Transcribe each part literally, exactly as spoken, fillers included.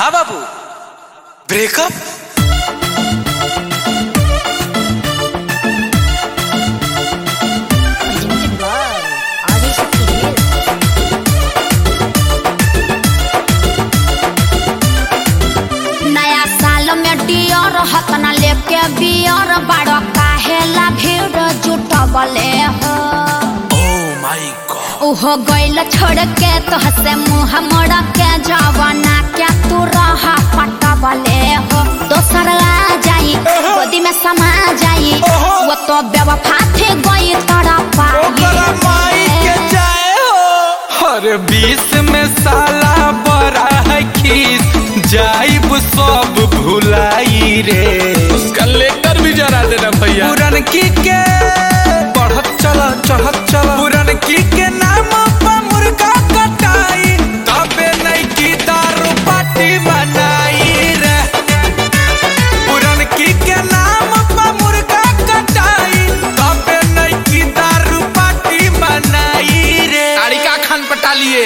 का बाबू ब्रेकअप? नया साल में डियर हतना लेके बियर बड़ काहेला भीड़ जुटबले हो। ओह माय गॉड, उहो गइल छोड़ के तो हसे मुंह मोड़ के जवाना क्या तू रहा पटबले हो। दोसर आ जाई गोदी में समा जाई वो तो बेवफा थे गई तरफ माई के जाए हो। अरे बीस में साला बड़ा है खीस, जाइब सब भुलाई रे। उसका लेकर भी जरा देना भैया। पुरन की के बढ़त चला चढ़त चला, पुरन की के नाम पर मुर्गा कटाई, तबे नहीं की दारू पार्टी बनाई रे। पुरन की के नाम पर मुर्गा कटाई, तबे नहीं की दारू पार्टी बनाई रे। तारिका खान पटा लिए।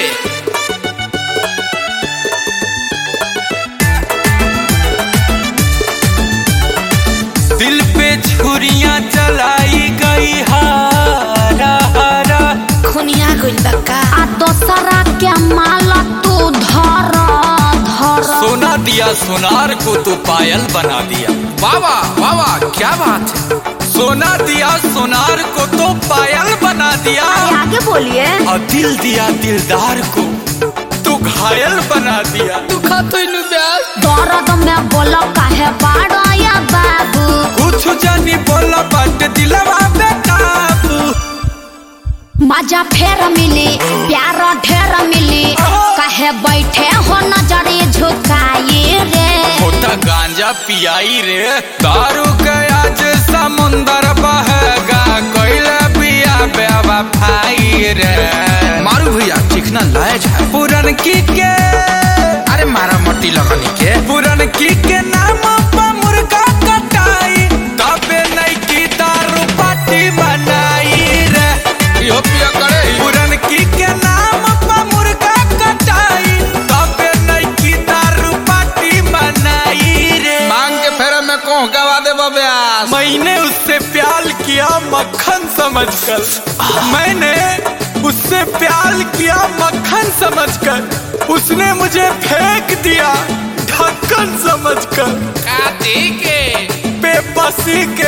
दिल पे छुरियां चलाई गई हारा हारा, खुनिया गइल बका आ दोसरा के माल तू धर धर। सोना दिया सोनार को तो पायल बना दिया। वावा वावा क्या बात है। सोना दिया सोनार को तो पायल बना दिया। आगे बोलिए। और दिल दिया दिलदार को तो घायल बना दिया। तू खातो इनु प्यार दर्द में बोलो काहे बाड़ो या बाबू। कुछ जानी बोला बट दिलवा बेकाबू। मजा फेर मिली प्यार ढेर मिली, काहे बैठे हो नजरे झुकाई रे। होता गांजा पियाई रे, दारू के आज समुंदर बहेगा, कोयला पिया बेवा भाई रे। मारू भैया चिकना लायक है। पुरन की के अरे मारा मट्टी लगनी के, पुरन की के नाम पर मुर्गा कटाई, तबे नहीं की दारू पार्टी बनाई रे। यो पिया करे पुरन की के नाम पर मुर्गा कटाई, तबे नहीं की दारू पार्टी बनाई रे। मांग के फेरे में कौन गवा दे बब्यास। मैंने उससे प्यार किया मक्खन समझकर, मैंने उससे प्यार किया मक्खन समझकर, उसने मुझे फेंक दिया ढक्कन समझकर। काती के बेबसी के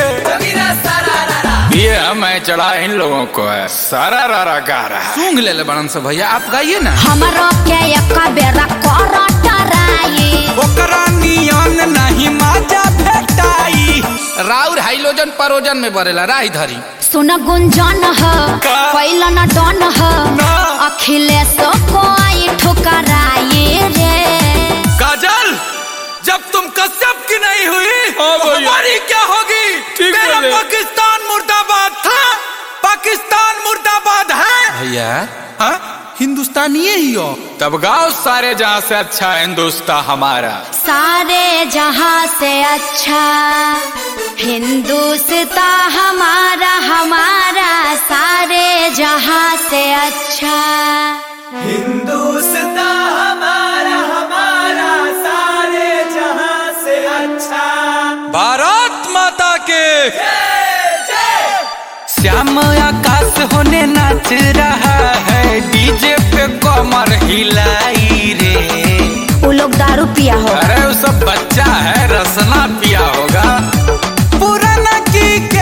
ये मैं चढ़ा इन लोगों को है, सारा रारा गा रहा है। सूंघ ले ले बनन से भैया, आप गाइए ना। हमरो के एक बेरा कर टराई, ओकरा नियन नहीं माजा भेटाई। राउर हाइलोजन परोजन में बरेला राही धरी। सुन गुंजन हो पहिला न डन हो, ना। अखिलेश को आई ठुकराई रे। काजल जब तुम कश्यप की नहीं हुई हमारी क्या होगी? मेरा पाकिस्तान मुर्दाबाद था, पाकिस्तान मुर्दाबाद है। भैया हाँ? हिंदुस्तानी ही हो तब गाओ सारे जहां से अच्छा हिंदुस्तान हमारा। सारे जहां से अच्छा हिंदुस्तान हमारा हमारा, सारे जहां से अच्छा हिंदुस्तान हमारा हमारा, सारे जहां से अच्छा। भारत माता के श्याम आकाश होने नाच रहा है, डीजे पे कमर हिलाई रे। वो लोग दारू पिया हो। अरे वो सब बच्चा है, रसना पिया होगा। पुराना की के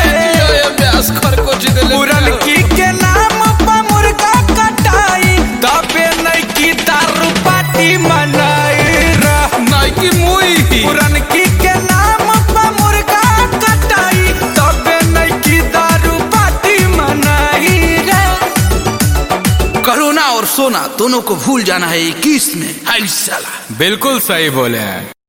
पुरन की के नाम पर मुर्गा कटाई, तबे नहीं की दारू पार्टी मनाई रे। नहीं की मुई पुरन की के नाम पर मुर्गा कटाई, तबे नहीं की दारू पार्टी मनाई रे। करोना और सोना दोनों को भूल जाना है इक्कीस में। हाय साला बिल्कुल सही बोले हैं।